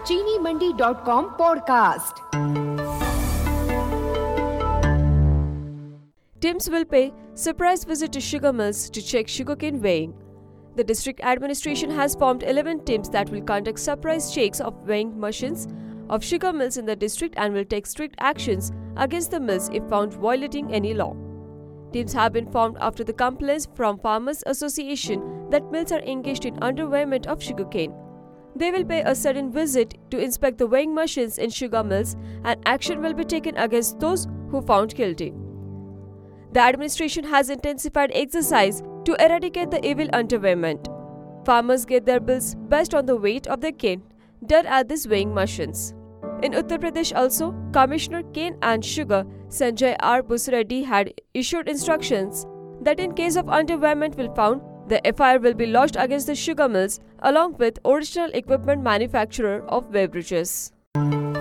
चीनीमंडी.com podcast. TIMS will pay surprise visit to sugar mills to check sugarcane weighing. The district administration has formed 11 teams that will conduct surprise checks of weighing machines of sugar mills in the district and will take strict actions against the mills if found violating any law. Teams have been formed after the complaints from Farmers Association that mills are engaged in underweighment of sugarcane. They will pay a sudden visit to inspect the weighing machines in sugar mills, and action will be taken against those who found guilty. The administration has intensified exercise to eradicate the evil underweighment. Farmers get their bills based on the weight of their cane done at these weighing machines. In Uttar Pradesh also, Commissioner Cane and Sugar Sanjay R. Busreddy had issued instructions that in case of underweighment will found, the FIR will be lodged against the sugar mills along with original equipment manufacturer of beverages.